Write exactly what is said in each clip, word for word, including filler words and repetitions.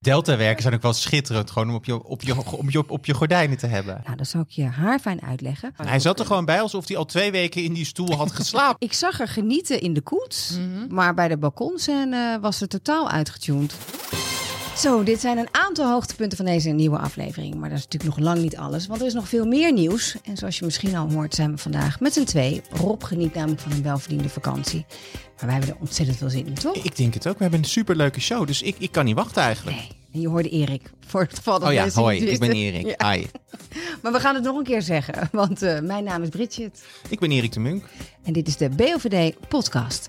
Deltawerken zijn ook wel schitterend, gewoon om op je, op je, op je, op je gordijnen te hebben. Nou, dan zal ik je haar fijn uitleggen. Hij zat er gewoon bij alsof hij al twee weken in die stoel had geslapen. Ik zag er genieten in de koets, mm-hmm. maar bij de balkonscène was het totaal uitgetuned. Zo, dit zijn een aantal hoogtepunten van deze nieuwe aflevering. Maar dat is natuurlijk nog lang niet alles, want er is nog veel meer nieuws. En zoals je misschien al hoort, zijn we vandaag met z'n twee. Rob geniet namelijk van een welverdiende vakantie. Maar wij hebben er ontzettend veel zin in, toch? Ik denk het ook. We hebben een superleuke show, dus ik, ik kan niet wachten eigenlijk. Nee. En je hoorde Erik, voor het geval dat Oh ja, mensen hoi, niet ik ben wisten. Erik. Ja. Hi. Maar we gaan het nog een keer zeggen, want uh, mijn naam is Bridget. Ik ben Erik de Munk. En dit is de B O V D podcast.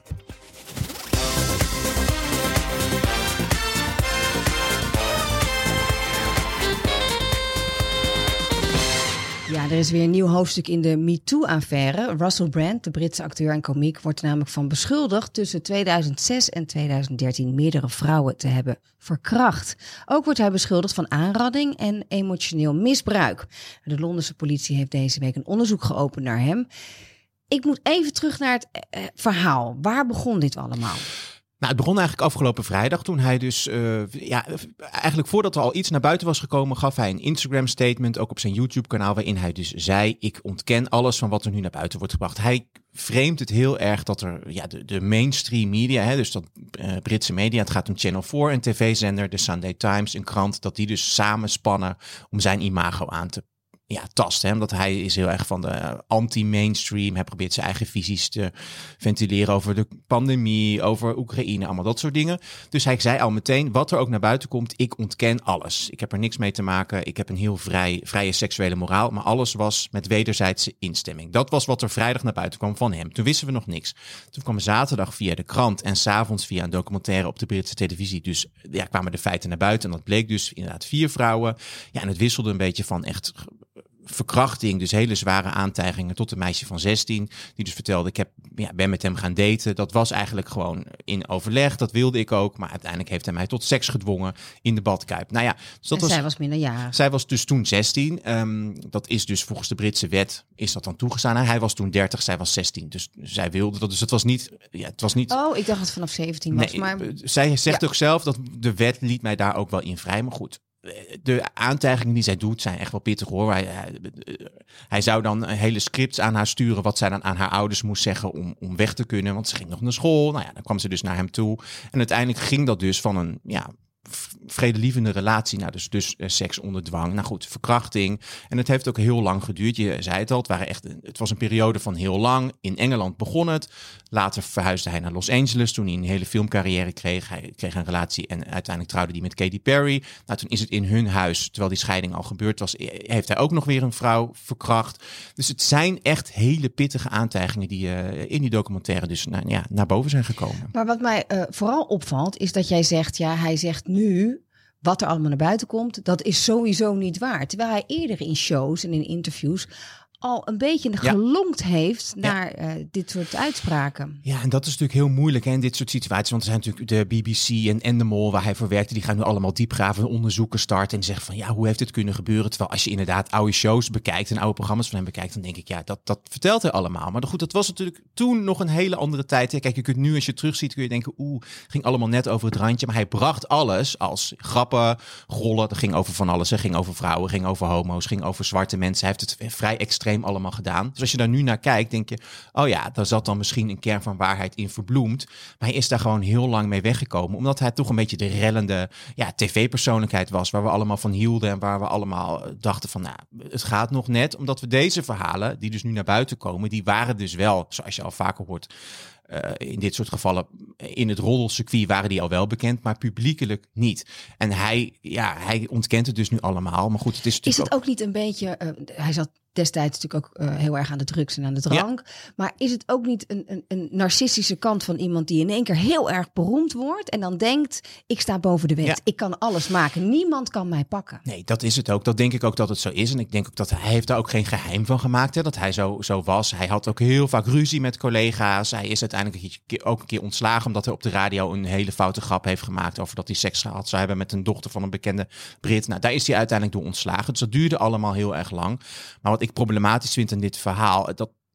Ja, er is weer een nieuw hoofdstuk in de MeToo-affaire. Russell Brand, de Britse acteur en komiek, wordt namelijk van beschuldigd tussen tweeduizend zes en tweeduizend dertien meerdere vrouwen te hebben verkracht. Ook wordt hij beschuldigd van aanranding en emotioneel misbruik. De Londense politie heeft deze week een onderzoek geopend naar hem. Ik moet even terug naar het uh, verhaal. Waar begon dit allemaal? Nou, het begon eigenlijk afgelopen vrijdag toen hij dus, uh, ja, eigenlijk voordat er al iets naar buiten was gekomen, gaf hij een Instagram statement, ook op zijn YouTube kanaal, waarin hij dus zei, ik ontken alles van wat er nu naar buiten wordt gebracht. Hij framet het heel erg dat er, ja, de, de mainstream media, hè, dus dat uh, Britse media, het gaat om Channel vier, een tv-zender, de Sunday Times, een krant, dat die dus samenspannen om zijn imago aan te Ja, tast hem, omdat hij is heel erg van de anti-mainstream. Hij probeert zijn eigen visies te ventileren over de pandemie, over Oekraïne, allemaal dat soort dingen. Dus hij zei al meteen, wat er ook naar buiten komt, ik ontken alles. Ik heb er niks mee te maken. Ik heb een heel vrij, vrije seksuele moraal, maar alles was met wederzijdse instemming. Dat was wat er vrijdag naar buiten kwam van hem. Toen wisten we nog niks. Toen kwam zaterdag via de krant en 's avonds via een documentaire op de Britse televisie. Dus ja, kwamen de feiten naar buiten en dat bleek dus inderdaad vier vrouwen. Ja, en het wisselde een beetje van echt verkrachting, dus hele zware aantijgingen, tot een meisje van zestien, die dus vertelde, ik heb, ja, ben met hem gaan daten. Dat was eigenlijk gewoon in overleg, dat wilde ik ook, maar uiteindelijk heeft hij mij tot seks gedwongen in de badkuip. Nou ja, dus dat en was, zij was minderjarig. Zij was dus toen zestien. Um, dat is dus volgens de Britse wet, is dat dan toegestaan. Hij was toen dertig, zij was zestien, dus zij wilde dat. Dus het was niet, ja, het was niet. Oh, ik dacht dat het vanaf zeventien was. Nee, maar zij zegt ja. ook zelf dat de wet liet mij daar ook wel in vrij, maar goed. De aantijgingen die zij doet zijn echt wel pittig hoor. Hij, hij, hij zou dan hele scripts aan haar sturen wat zij dan aan haar ouders moest zeggen om, om weg te kunnen. Want ze ging nog naar school. Nou ja, dan kwam ze dus naar hem toe. En uiteindelijk ging dat dus van een ja, vredelievende relatie naar dus, dus uh, seks onder dwang. Nou goed, verkrachting. En het heeft ook heel lang geduurd. Je zei het al, het, waren echt, het was een periode van heel lang. In Engeland begon het. Later verhuisde hij naar Los Angeles toen hij een hele filmcarrière kreeg. Hij kreeg een relatie en uiteindelijk trouwde hij met Katy Perry. Nou, toen is het in hun huis, terwijl die scheiding al gebeurd was, heeft hij ook nog weer een vrouw verkracht. Dus het zijn echt hele pittige aantijgingen die uh, in die documentaire dus nou, ja, naar boven zijn gekomen. Maar wat mij uh, vooral opvalt is dat jij zegt, ja, hij zegt nu wat er allemaal naar buiten komt, dat is sowieso niet waar. Terwijl hij eerder in shows en in interviews al een beetje ja. gelonkt heeft naar ja. uh, dit soort uitspraken. Ja, en dat is natuurlijk heel moeilijk hè, in dit soort situaties. Want er zijn natuurlijk de B B C en Endemol waar hij voor werkte. Die gaan nu allemaal diepgravende onderzoeken starten. En die zeggen van ja, hoe heeft dit kunnen gebeuren? Terwijl als je inderdaad oude shows bekijkt en oude programma's van hem bekijkt, dan denk ik ja, dat, dat vertelt hij allemaal. Maar goed, dat was natuurlijk toen nog een hele andere tijd. Hè. Kijk, je kunt nu als je terugziet, kun je denken oeh, ging allemaal net over het randje. Maar hij bracht alles als grappen, rollen. Dat ging over van alles. Het ging over vrouwen, ging over homo's, ging over zwarte mensen. Hij heeft het vrij extreem allemaal gedaan. Dus als je daar nu naar kijkt, denk je, oh ja, daar zat dan misschien een kern van waarheid in verbloemd. Maar hij is daar gewoon heel lang mee weggekomen, omdat hij toch een beetje de rellende ja, tv-persoonlijkheid was, waar we allemaal van hielden en waar we allemaal dachten van, nou, het gaat nog net, omdat we deze verhalen, die dus nu naar buiten komen, die waren dus wel, zoals je al vaker hoort, Uh, in dit soort gevallen, in het roddelcircuit waren die al wel bekend, maar publiekelijk niet. En hij, ja, hij ontkent het dus nu allemaal. Maar goed, het is natuurlijk Is het ook, ook niet een beetje, uh, hij zat destijds natuurlijk ook uh, heel erg aan de drugs en aan de drank. Ja. Maar is het ook niet een, een, een narcistische kant van iemand die in één keer heel erg beroemd wordt en dan denkt, ik sta boven de wet. Ja. Ik kan alles maken. Niemand kan mij pakken. Nee, dat is het ook. Dat denk ik ook dat het zo is. En ik denk ook dat hij heeft daar ook geen geheim van gemaakt. Hè, dat hij zo, zo was. Hij had ook heel vaak ruzie met collega's. Hij is uiteindelijk een keer, ook een keer ontslagen omdat hij op de radio een hele foute grap heeft gemaakt over dat hij seks gehad zou hebben met een dochter van een bekende Brit. Nou, daar is hij uiteindelijk door ontslagen. Dus dat duurde allemaal heel erg lang. Maar wat ik problematisch vind in dit verhaal, dat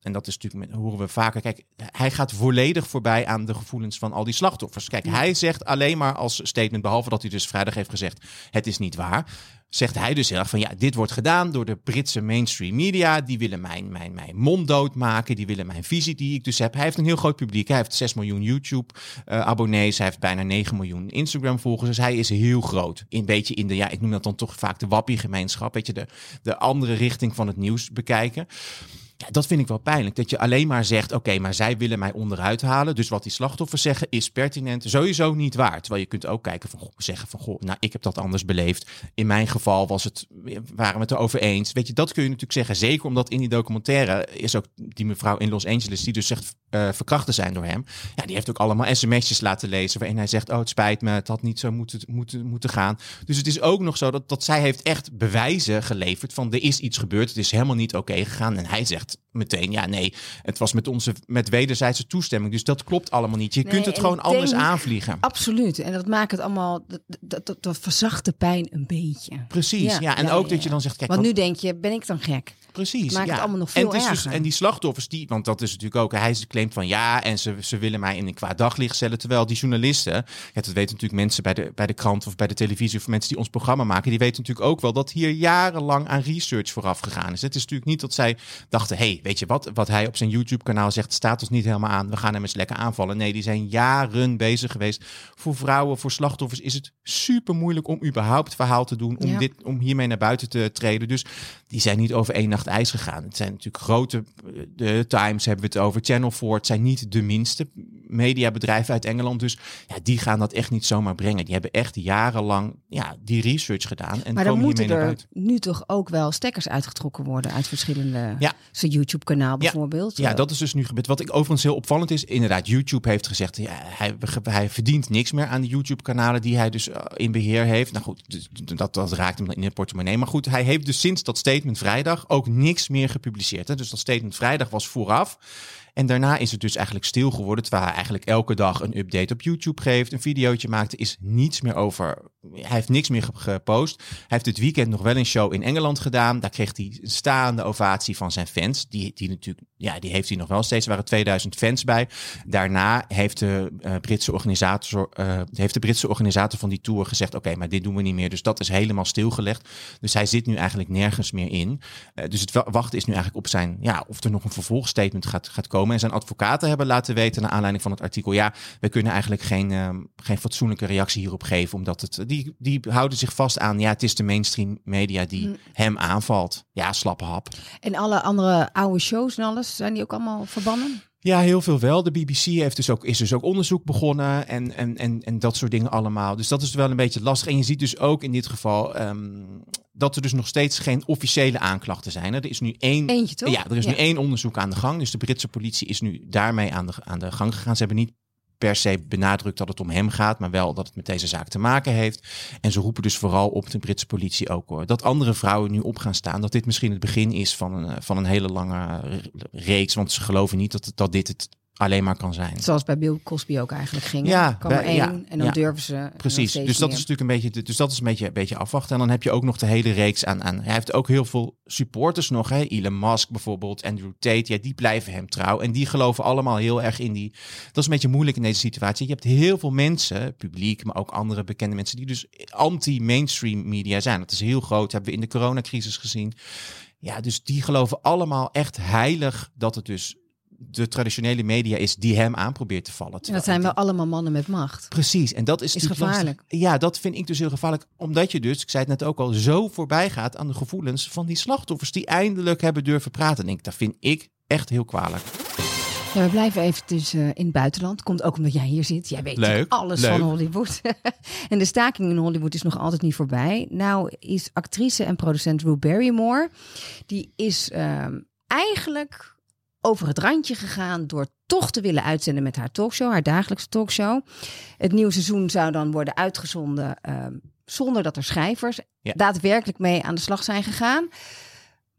en dat is natuurlijk, horen we vaker, kijk, hij gaat volledig voorbij aan de gevoelens van al die slachtoffers. Kijk, ja. hij zegt alleen maar als statement, behalve dat hij dus vrijdag heeft gezegd, het is niet waar, zegt hij dus heel erg van, ja, dit wordt gedaan door de Britse mainstream media, die willen mijn, mijn, mijn mond doodmaken, die willen mijn visie die ik dus heb. Hij heeft een heel groot publiek, hij heeft zes miljoen YouTube-abonnees, uh, hij heeft bijna negen miljoen Instagram-volgers, dus hij is heel groot. Een beetje in de, ja, ik noem dat dan toch vaak de wappie-gemeenschap, weet je, de, de andere richting van het nieuws bekijken. Ja, dat vind ik wel pijnlijk. Dat je alleen maar zegt, oké, okay, maar zij willen mij onderuit halen. Dus wat die slachtoffers zeggen is pertinent. Sowieso niet waar. Terwijl je kunt ook kijken van, goh, zeggen van, goh, nou, ik heb dat anders beleefd. In mijn geval was het, waren we het erover eens. Weet je, dat kun je natuurlijk zeggen. Zeker omdat in die documentaire is ook die mevrouw in Los Angeles, die dus zegt uh, verkracht te zijn door hem. Ja, die heeft ook allemaal sms'jes laten lezen waarin hij zegt, oh, het spijt me, het had niet zo moeten, moeten, moeten gaan. Dus het is ook nog zo dat, dat zij heeft echt bewijzen geleverd van, er is iets gebeurd. Het is helemaal niet oké okay gegaan. En hij zegt meteen, ja, nee, het was met onze met wederzijdse toestemming. Dus dat klopt allemaal niet. Je nee, kunt het gewoon denk, anders aanvliegen. Absoluut. En dat maakt het allemaal, dat, dat, dat, dat verzacht de pijn een beetje. Precies, ja. ja en ja, ook ja, dat je dan zegt, kijk, want nu denk je, ben ik dan gek? Precies. Maakt ja. het allemaal nog veel en, het is erger. Dus, en die slachtoffers, die, want dat is natuurlijk ook, hij claimt van ja, en ze, ze willen mij in een kwaad daglicht stellen. Terwijl die journalisten, ja, dat weten natuurlijk mensen bij de, bij de krant of bij de televisie of mensen die ons programma maken, die weten natuurlijk ook wel dat hier jarenlang aan research vooraf gegaan is. Het is natuurlijk niet dat zij dachten, hé, hey, weet je wat, wat hij op zijn YouTube-kanaal zegt, staat ons niet helemaal aan. We gaan hem eens lekker aanvallen. Nee, die zijn jaren bezig geweest. Voor vrouwen, voor slachtoffers is het super moeilijk om überhaupt verhaal te doen, om, ja. dit, om hiermee naar buiten te treden. Dus die zijn niet over één nacht ijs gegaan. Het zijn natuurlijk grote, de Times hebben we het over, Channel four, het zijn niet de minste mediabedrijven uit Engeland. Dus ja, die gaan dat echt niet zomaar brengen. Die hebben echt jarenlang ja, die research gedaan. En maar dan moeten er er nu toch ook wel stekkers uitgetrokken worden uit verschillende, ja. zijn YouTube-kanaal bijvoorbeeld. Ja, ja, dat is dus nu gebeurd. Wat ik overigens heel opvallend is, inderdaad, YouTube heeft gezegd, ja, hij, hij verdient niks meer aan de YouTube-kanalen die hij dus in beheer heeft. Nou goed, dat, dat raakt hem in de portemonnee. Maar goed, hij heeft dus sinds dat statement vrijdag ook niks meer gepubliceerd. Hè? Dus dat statement vrijdag was vooraf. En daarna is het dus eigenlijk stil geworden, terwijl hij eigenlijk elke dag een update op YouTube geeft, een videootje maakte, is niets meer over. Hij heeft niks meer gepost. Hij heeft dit weekend nog wel een show in Engeland gedaan. Daar kreeg hij een staande ovatie van zijn fans. Die, die natuurlijk, ja, die heeft hij nog wel steeds. Er waren tweeduizend fans bij. Daarna heeft de uh, Britse organisator, uh, heeft de Britse organisator van die tour gezegd, oké, okay, maar dit doen we niet meer. Dus dat is helemaal stilgelegd. Dus hij zit nu eigenlijk nergens meer in. Uh, dus het wachten is nu eigenlijk op zijn, ja, of er nog een vervolgstatement gaat, gaat komen. En zijn advocaten hebben laten weten, naar aanleiding van het artikel, ja, we kunnen eigenlijk geen, uh, geen fatsoenlijke reactie hierop geven, omdat het, die, die houden zich vast aan, ja, het is de mainstream media die hmm. hem aanvalt. Ja, slappe hap. En alle andere oude shows en alles, zijn die ook allemaal verbannen? Ja, heel veel wel. De B B C heeft dus ook, is dus ook onderzoek begonnen en, en, en, en dat soort dingen allemaal. Dus dat is wel een beetje lastig. En je ziet dus ook in dit geval um, dat er dus nog steeds geen officiële aanklachten zijn. Er is nu één, Eentje, toch? Ja, er is ja. nu één onderzoek aan de gang. Dus de Britse politie is nu daarmee aan de, aan de gang gegaan. Ze hebben niet per se benadrukt dat het om hem gaat, maar wel dat het met deze zaak te maken heeft. En ze roepen dus vooral op de Britse politie ook, hoor, dat andere vrouwen nu op gaan staan. Dat dit misschien het begin is van een, van een hele lange reeks. Want ze geloven niet dat, dat dit het alleen maar kan zijn. Zoals bij Bill Cosby ook eigenlijk ging. Ja, kwam er één ja, en dan ja, durven ze. Precies. Dus dat meer. is natuurlijk een beetje, dus dat is een beetje, een beetje afwachten. En dan heb je ook nog de hele reeks aan. aan hij heeft ook heel veel supporters nog. Hè? Elon Musk bijvoorbeeld, Andrew Tate. Ja, die blijven hem trouw. En die geloven allemaal heel erg in die. Dat is een beetje moeilijk in deze situatie. Je hebt heel veel mensen, publiek, maar ook andere bekende mensen, die dus anti-mainstream media zijn. Dat is heel groot. Hebben we in de coronacrisis gezien. Ja, dus die geloven allemaal echt heilig dat het dus de traditionele media is die hem aan probeert te vallen. En dat zijn wel allemaal mannen met macht. Precies. En dat is, is gevaarlijk. Lastig. Ja, dat vind ik dus heel gevaarlijk. Omdat je dus, ik zei het net ook al, zo voorbij gaat aan de gevoelens van die slachtoffers die eindelijk hebben durven praten. En ik, dat vind ik echt heel kwalijk. Ja, we blijven eventjes uh, in het buitenland. Komt ook omdat jij hier zit. Jij weet leuk, alles leuk. van Hollywood. En de staking in Hollywood is nog altijd niet voorbij. Nou is actrice en producent Drew Barrymore, die is uh, eigenlijk over het randje gegaan door toch te willen uitzenden met haar talkshow, haar dagelijkse talkshow. Het nieuwe seizoen zou dan worden uitgezonden uh, zonder dat er schrijvers ja. daadwerkelijk mee aan de slag zijn gegaan.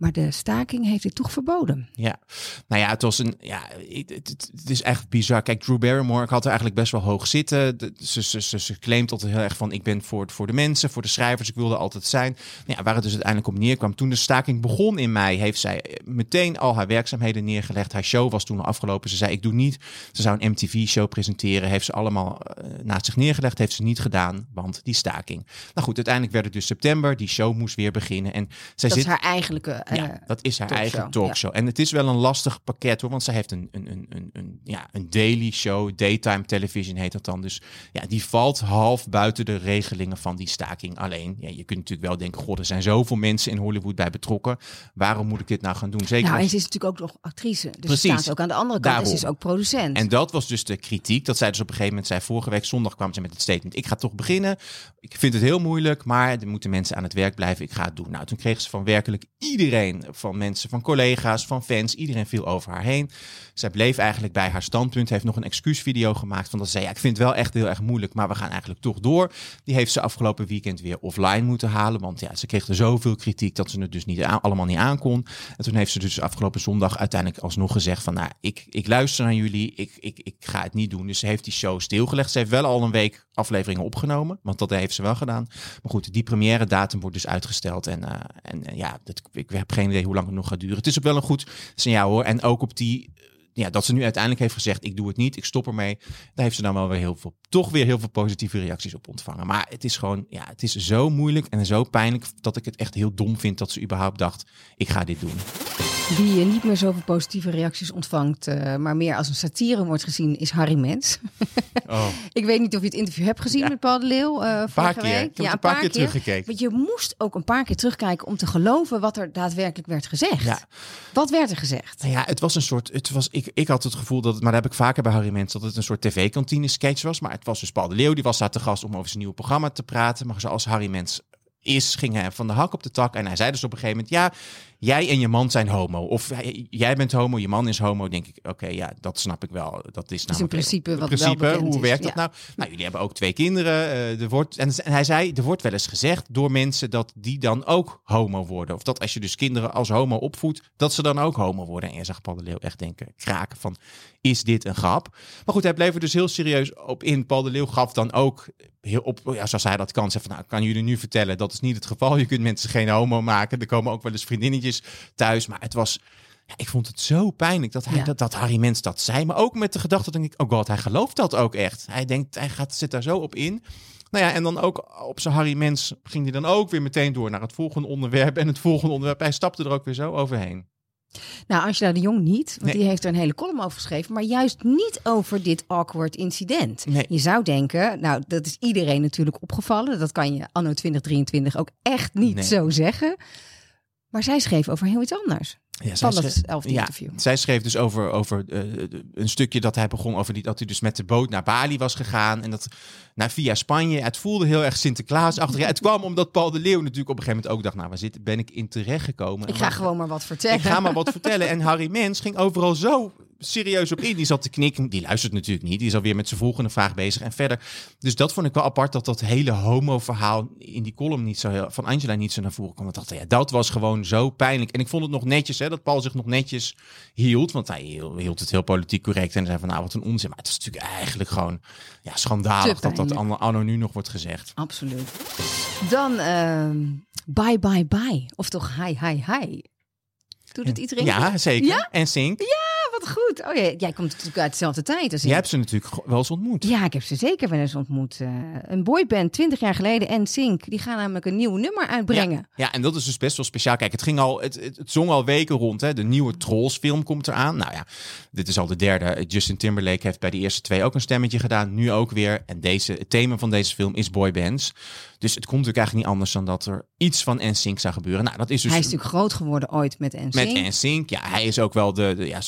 Maar de staking heeft dit toch verboden. Ja, nou ja, het was een, ja, het, het, het is echt bizar. Kijk, Drew Barrymore, ik had er eigenlijk best wel hoog zitten. De, ze, ze, ze, ze claimt altijd heel erg van, ik ben voor, voor de mensen, voor de schrijvers, ik wilde altijd zijn. Nou ja, waar het dus uiteindelijk op neerkwam. Toen de staking begon in mei, heeft zij meteen al haar werkzaamheden neergelegd. Haar show was toen al afgelopen. Ze zei, ik doe niet. Ze zou een M T V-show presenteren. Heeft ze allemaal uh, naast zich neergelegd. Heeft ze niet gedaan, want die staking. Nou goed, uiteindelijk werd het dus september. Die show moest weer beginnen. En zij dat zit, is haar eigenlijke uh, Ja, dat is haar talkshow. eigen talkshow. Ja. En het is wel een lastig pakket hoor. Want zij heeft een, een, een, een, een, ja, een daily show. Daytime television heet dat dan. Dus ja, die valt half buiten de regelingen van die staking. Alleen, ja, je kunt natuurlijk wel denken, god, er zijn zoveel mensen in Hollywood bij betrokken. Waarom moet ik dit nou gaan doen? Zeker nou, en als... ze is natuurlijk ook nog actrice. Dus Precies. ze staat ook aan de andere kant. Daarom. En ze is ook producent. En dat was dus de kritiek. Dat zij dus op een gegeven moment zei, vorige week zondag kwam ze met het statement. Ik ga toch beginnen. Ik vind het heel moeilijk, maar er moeten mensen aan het werk blijven. Ik ga het doen. Nou, toen kreeg ze van werkelijk iedereen, van mensen, van collega's, van fans. Iedereen viel over haar heen. Zij bleef eigenlijk bij haar standpunt. Heeft nog een excuusvideo gemaakt. Van dat ze zei, ja, ik vind het wel echt heel erg moeilijk, maar we gaan eigenlijk toch door. Die heeft ze afgelopen weekend weer offline moeten halen. Want ja, ze kreeg er zoveel kritiek dat ze het dus niet aan, allemaal niet aankon. En toen heeft ze dus afgelopen zondag uiteindelijk alsnog gezegd van, nou, ik, ik luister naar jullie. Ik, ik, ik ga het niet doen. Dus ze heeft die show stilgelegd. Ze heeft wel al een week afleveringen opgenomen. Want dat heeft ze wel gedaan. Maar goed, die première datum wordt dus uitgesteld. En, uh, en uh, ja, dat, ik heb geen idee hoe lang het nog gaat duren. Het is ook wel een goed signaal hoor. En ook op die... Ja, dat ze nu uiteindelijk heeft gezegd, ik doe het niet, ik stop ermee. Daar heeft ze dan wel weer heel veel, toch weer heel veel positieve reacties op ontvangen. Maar het is gewoon, ja, het is zo moeilijk en zo pijnlijk dat ik het echt heel dom vind dat ze überhaupt dacht, ik ga dit doen. Wie uh, niet meer zoveel positieve reacties ontvangt, uh, maar meer als een satire wordt gezien, is Harry Mens. Oh. Ik weet niet of je het interview hebt gezien ja. met Paul de Leeuw uh, een paar keer. week. Ik heb ja, een paar, paar keer teruggekeken. Want je moest ook een paar keer terugkijken om te geloven wat er daadwerkelijk werd gezegd. Ja. Wat werd er gezegd? Nou ja, het was een soort, het was, ik, ik had het gevoel dat het, maar dat heb ik vaker bij Harry Mens, dat het een soort tv-kantine sketch was. Maar het was dus Paul de Leeuw, die was daar te gast om over zijn nieuwe programma te praten. Maar zoals Harry Mens is, ging hij van de hak op de tak. En hij zei dus op een gegeven moment, ja, jij en je man zijn homo. Of jij bent homo, je man is homo. Denk ik, oké, okay, ja, dat snap ik wel. Dat is, is in principe in wat principe, wel bekend hoe is. werkt dat ja. nou? Nou, jullie hebben ook twee kinderen. Uh, er wordt, en, en hij zei, er wordt wel eens gezegd door mensen dat die dan ook homo worden. Of dat als je dus kinderen als homo opvoedt, dat ze dan ook homo worden. En je zag Paul de Leeuw echt denken, kraken van, is dit een grap? Maar goed, hij bleef er dus heel serieus op in. Paul de Leeuw gaf dan ook heel op, ja, zoals hij dat kan, zeggen van, nou, kan jullie nu vertellen, dat is niet het geval. Je kunt mensen geen homo maken. Er komen ook wel eens vriendinnetjes thuis. Maar het was, ja, ik vond het zo pijnlijk dat, hij, ja. dat, dat Harry Mens dat zei. Maar ook met de gedachte, denk ik, oh god, hij gelooft dat ook echt. Hij denkt, hij gaat, zit daar zo op in. Nou ja, en dan ook op zijn Harry Mens ging hij dan ook weer meteen door naar het volgende onderwerp. En het volgende onderwerp, hij stapte er ook weer zo overheen. Nou, Angela de Jong niet, want nee. die heeft er een hele column over geschreven, maar juist niet over dit awkward incident. Nee. Je zou denken, nou, dat is iedereen natuurlijk opgevallen. Dat kan je anno twintig drieëntwintig ook echt niet nee. zo zeggen. Maar zij schreef over heel iets anders. Ja, van schreef, dat elfde ja, interview. Zij schreef dus over, over uh, een stukje dat hij begon over die, dat hij dus met de boot naar Bali was gegaan. En dat nou, via Spanje. Het voelde heel erg Sinterklaas-achtig. Ja, het kwam omdat Paul de Leeuw natuurlijk op een gegeven moment ook dacht, nou, waar zit, ben ik in terecht gekomen? Ik ga maar, gewoon maar wat vertellen. Ik ga maar wat vertellen. En Harry Mens ging overal zo serieus op in. Die zat te knikken. Die luistert natuurlijk niet. Die is alweer met zijn volgende vraag bezig en verder. Dus dat vond ik wel apart, dat dat hele homo-verhaal in die column niet zo heel, van Angela niet zo naar voren kwam. Ik dacht, ja, dat was gewoon zo pijnlijk. En ik vond het nog netjes, hè, dat Paul zich nog netjes hield. Want hij hield het heel politiek correct. En zei van, nou, wat een onzin. Maar het is natuurlijk eigenlijk gewoon ja, schandalig dat dat anno nu nog wordt gezegd. Absoluut. Dan uh, bye, bye, bye. Of toch hi, hi, hi. Doet het iedereen? Ja, zeker. Ja? En Sink. Ja, wat goed. Oh, jij, jij komt natuurlijk uit dezelfde tijd als ik. Jij hebt ze natuurlijk wel eens ontmoet. Ja, ik heb ze zeker wel eens ontmoet. Uh, een boyband, twintig jaar geleden, en Sink. Die gaan namelijk een nieuw nummer uitbrengen. Ja, ja, en dat is dus best wel speciaal. Kijk, het ging al, het, het, het zong al weken rond. Hè. De nieuwe Trolls film komt eraan. Nou ja, dit is al de derde. Justin Timberlake heeft bij de eerste twee ook een stemmetje gedaan. Nu ook weer. En deze, het thema van deze film is boybands. Dus het komt natuurlijk eigenlijk niet anders dan dat er iets van N Sync zou gebeuren. Nou, dat is dus hij is natuurlijk groot geworden ooit met N Sync. Met N Sync, ja. Hij is ook wel de, de ja, wat je vaak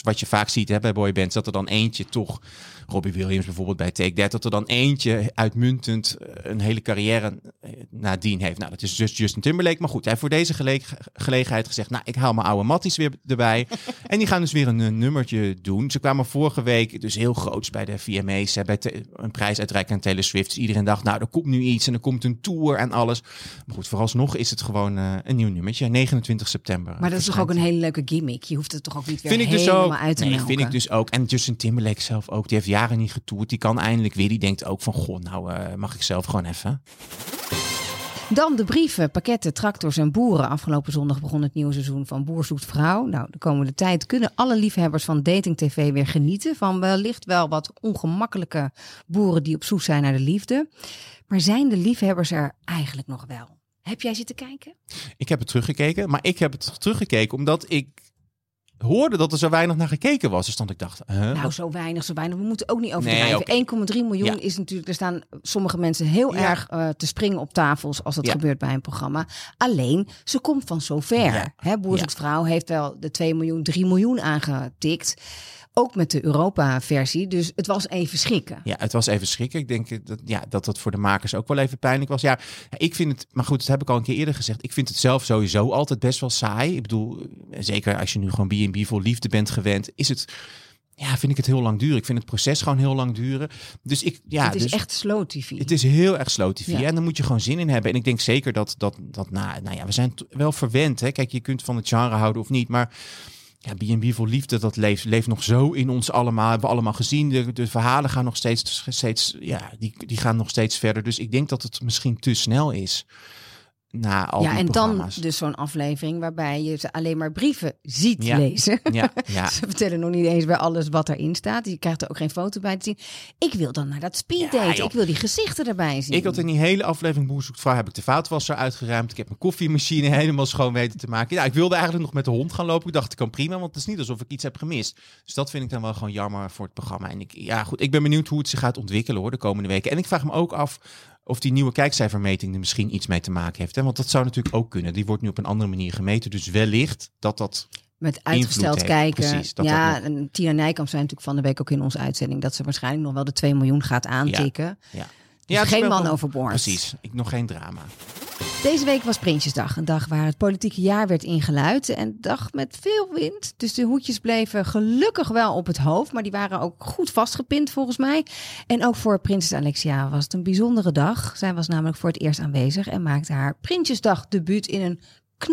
vaak ziet hè, bij boybands, dat er dan eentje toch, Robbie Williams bijvoorbeeld bij Take That, dat er dan eentje uitmuntend een hele carrière nadien heeft. Nou, dat is dus Justin Timberlake. Maar goed, hij heeft voor deze gele- gelegenheid gezegd, nou, ik haal mijn oude matties weer erbij. En die gaan dus weer een, een nummertje doen. Ze kwamen vorige week dus heel groots bij de V M A's, hè, bij te, een prijsuitreiking aan Taylor Swift. Dus iedereen dacht, nou, er komt nu iets en er komt een tour en alles. Maar goed, vooralsnog is het gewoon uh, een nieuw nummertje. negenentwintig september. Maar dat is toch ook een hele leuke gimmick? Je hoeft het toch ook niet weer vind ik helemaal dus ook, uit te nee, melken? vind ik dus ook. En Justin Timberlake zelf ook. Die heeft jaren niet getoerd. Die kan eindelijk weer. Die denkt ook van, goh, nou uh, mag ik zelf gewoon even. Dan de brieven, pakketten, tractors en boeren. Afgelopen zondag begon het nieuwe seizoen van Boer zoekt vrouw. Nou, de komende tijd kunnen alle liefhebbers van dating tv weer genieten van wellicht wel wat ongemakkelijke boeren die op zoek zijn naar de liefde. Maar zijn de liefhebbers er eigenlijk nog wel? Heb jij zitten kijken? Ik heb het teruggekeken, maar ik heb het teruggekeken omdat ik hoorde dat er zo weinig naar gekeken was. Dus dan ik dacht, huh, nou, wat... zo weinig, zo weinig. We moeten ook niet overdrijven. Nee, okay. één komma drie miljoen Ja. is natuurlijk... Er staan sommige mensen heel Ja. erg uh, te springen op tafels als dat Ja. gebeurt bij een programma. Alleen, ze komt van zover. Ja. Hè, Boer Ja. zoekt vrouw heeft wel de twee miljoen, drie miljoen aangetikt. Ook met de Europa-versie. Dus het was even schrikken. Ja, het was even schrikken. Ik denk dat, ja, dat dat voor de makers ook wel even pijnlijk was. Ja, ik vind het, maar goed, dat heb ik al een keer eerder gezegd. Ik vind het zelf sowieso altijd best wel saai. Ik bedoel, zeker als je nu gewoon B en B voor liefde bent gewend, is het, ja, vind ik het heel lang duren. Ik vind het proces gewoon heel lang duren. Dus ik, ja, het is dus, echt slow T V. Het is heel erg slow T V. Ja. En daar moet je gewoon zin in hebben. En ik denk zeker dat, dat, dat nou, nou ja, we zijn t- wel verwend. Hè? Kijk, je kunt van het genre houden of niet, maar ja, B en B voor liefde, dat leeft, leeft nog zo in ons allemaal. Hebben we allemaal gezien. De, de verhalen gaan nog steeds, steeds ja, die, die gaan nog steeds verder. Dus ik denk dat het misschien te snel is. Na al ja, die en dan programma's. dus zo'n aflevering waarbij je ze alleen maar brieven ziet Ja. lezen. Ja, ja. Ze vertellen nog niet eens bij alles wat erin staat. Je krijgt er ook geen foto bij te zien. Ik wil dan naar dat speeddate. Ja, joh. ik wil die gezichten erbij zien. Ik had in die hele aflevering Boer zoekt vrouw heb ik de vaatwasser uitgeruimd. Ik heb mijn koffiemachine helemaal schoon weten te maken. Ja, ik wilde eigenlijk nog met de hond gaan lopen. Ik dacht, ik kan prima, want het is niet alsof ik iets heb gemist. Dus dat vind ik dan wel gewoon jammer voor het programma. En ik, ja, goed, ik ben benieuwd hoe het zich gaat ontwikkelen hoor, de komende weken. En ik vraag me ook af of die nieuwe kijkcijfermeting er misschien iets mee te maken heeft. Hè? Want dat zou natuurlijk ook kunnen. Die wordt nu op een andere manier gemeten. Dus wellicht dat dat Met uitgesteld heeft. kijken. Precies, dat ja, dat nog- en Tina Nijkamp zei natuurlijk van de week ook in onze uitzending dat ze waarschijnlijk nog wel de twee miljoen gaat aantikken. Ja. Dus het is geen wel- man overboord. Precies, ik, nog geen drama. Deze week was Prinsjesdag. Een dag waar het politieke jaar werd ingeluid. En een dag met veel wind. Dus de hoedjes bleven gelukkig wel op het hoofd. Maar die waren ook goed vastgepind volgens mij. En ook voor prinses Alexia was het een bijzondere dag. Zij was namelijk voor het eerst aanwezig. En maakte haar Prinsjesdag debuut in een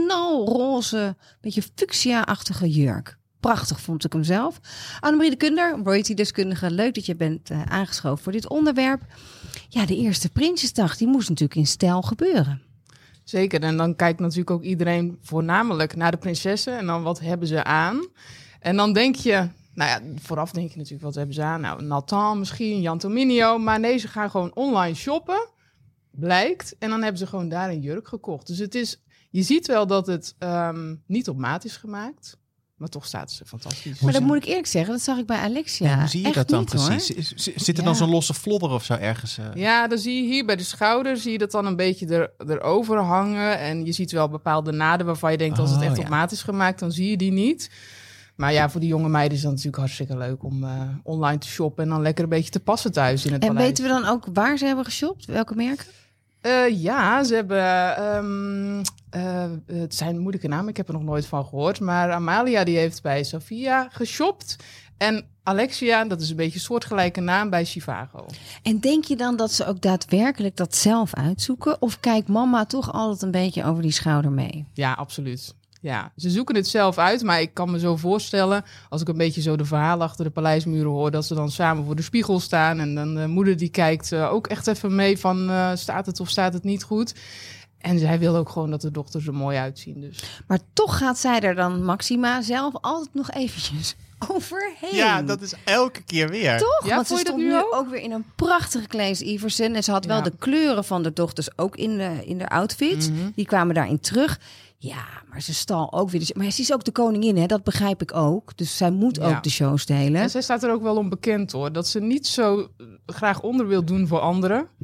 knalroze, beetje fuchsia-achtige jurk. Prachtig vond ik hem zelf. Annemarie de Kunder, royalty-deskundige. Leuk dat je bent uh, aangeschoven voor dit onderwerp. Ja, de eerste Prinsjesdag, die moest natuurlijk in stijl gebeuren. Zeker, en dan kijkt natuurlijk ook iedereen voornamelijk naar de prinsessen. En dan wat hebben ze aan? En dan denk je, nou ja, vooraf denk je natuurlijk wat hebben ze aan? Nou, Nathan misschien, Jan Tominio. Maar nee, ze gaan gewoon online shoppen, blijkt. En dan hebben ze gewoon daar een jurk gekocht. Dus het is, je ziet wel dat het um, niet op maat is gemaakt. Maar toch staat ze fantastisch. Maar dat moet ik eerlijk zeggen, dat zag ik bij Alexia. Ja, hoe zie je Echt dat dan niet, precies? hoor. Is- Zit er Ja. dan zo'n losse flodder of zo ergens? Uh... Ja, dan zie je hier bij de schouder, zie je dat dan een beetje er, erover hangen. En je ziet wel bepaalde naden waarvan je denkt, als het Oh, echt ja. op maat is gemaakt, dan zie je die niet. Maar ja, voor die jonge meiden is dat natuurlijk hartstikke leuk om uh, online te shoppen en dan lekker een beetje te passen thuis in het En paleis. weten we dan ook waar ze hebben geshopt? Welke merken? Uh, ja, ze hebben, um, uh, het zijn moeilijke namen, ik heb er nog nooit van gehoord. Maar Amalia die heeft bij Sofia geshopt. En Alexia, dat is een beetje een soortgelijke naam, bij Chivago. En denk je dan dat ze ook daadwerkelijk dat zelf uitzoeken? Of kijkt mama toch altijd een beetje over die schouder mee? Ja, absoluut. Ja, ze zoeken het zelf uit, maar ik kan me zo voorstellen, als ik een beetje zo de verhalen achter de paleismuren hoor, dat ze dan samen voor de spiegel staan en dan de moeder die kijkt uh, ook echt even mee van uh, staat het of staat het niet goed. En zij wil ook gewoon dat de dochters er mooi uitzien. Dus. Maar toch gaat zij er dan Maxima zelf altijd nog eventjes overheen. Ja, dat is elke keer weer. Toch? Ja, Want ze vond je dat stond nu nu ook? ook weer in een prachtige Claes Iversen. En ze had wel Ja. de kleuren van de dochters ook in de, in de outfit. Mm-hmm. Die kwamen daarin terug. Ja, maar ze stal ook weer. De, maar ze is ook de koningin, hè? Dat begrijp ik ook. Dus zij moet Ja. ook de show stelen. En zij staat er ook wel om bekend hoor, dat ze niet zo graag onder wil doen voor anderen.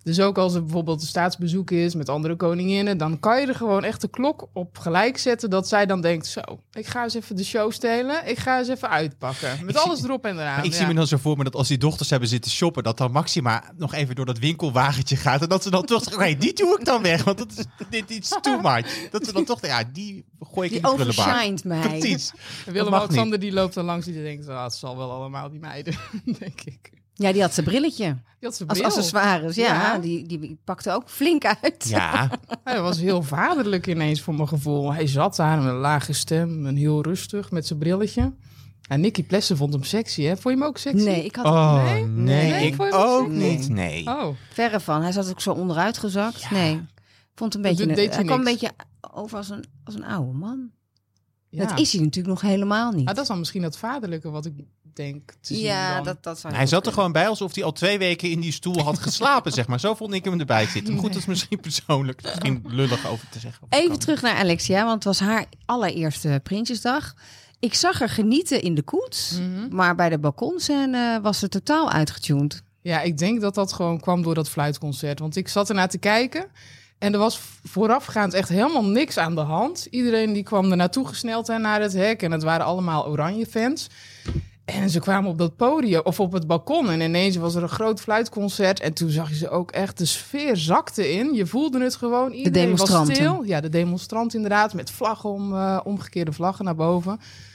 Dus ook als er bijvoorbeeld een staatsbezoek is met andere koninginnen, dan kan je er gewoon echt de klok op gelijk zetten dat zij dan denkt, zo, ik ga eens even de show stelen, ik ga eens even uitpakken. Met alles erop en eraan. Ik ja. zie me dan zo voor me dat als die dochters hebben zitten shoppen, dat dan Maxima nog even door dat winkelwagentje gaat en dat ze dan toch zeggen, oké, die doe ik dan weg, want dat is dit iets too much. Dat ze dan toch, ja, die gooi ik Die in de prullenbak. overshined mij. Precies. Willem-Alexander die loopt dan langs, die denkt, ah, het zal wel allemaal die meiden, denk ik. Ja, die had zijn brilletje. Die had zijn Als bril. accessoires, ja. Ja. Die, die pakte ook flink uit. Ja, Hij was heel vaderlijk ineens voor mijn gevoel. Hij zat daar met een lage stem en heel rustig met zijn brilletje. En Nicky Plessen vond hem sexy, hè? Vond je hem ook sexy? Nee, ik had oh Nee? nee, Nee, ik vond je dat ook sexy? niet, nee. Oh, verre van. Hij zat ook zo onderuit gezakt. Nee, vond een Dat beetje. deed Een, je hij kwam een niks. beetje over als een, als een oude man. ja. Dat is hij natuurlijk nog helemaal niet. Ah, dat is dan misschien dat vaderlijke wat ik denk te zien ja, dan. dat, dat zou Hij zat er gewoon bij alsof hij al twee weken in die stoel had geslapen, zeg maar. Zo vond ik hem erbij zitten. Maar goed, dat is misschien persoonlijk. Misschien lullig over te zeggen. Even terug naar Alexia, want het was haar allereerste Prinsjesdag. Ik zag haar genieten in de koets, Mhm. maar bij de balkonscène was ze totaal uitgetuned. Ja, ik denk dat dat gewoon kwam door dat fluitconcert. Want ik zat ernaar te kijken en er was voorafgaand echt helemaal niks aan de hand. Iedereen die kwam er naartoe gesneld hè, naar het hek en het waren allemaal oranje fans. En ze kwamen op dat podium of op het balkon en ineens was er een groot fluitconcert. En toen zag je ze ook echt, de sfeer zakte in. Je voelde het gewoon. Iedereen was demonstranten. stil. Ja, de demonstrant inderdaad, met vlaggen om, uh, omgekeerde vlaggen naar boven.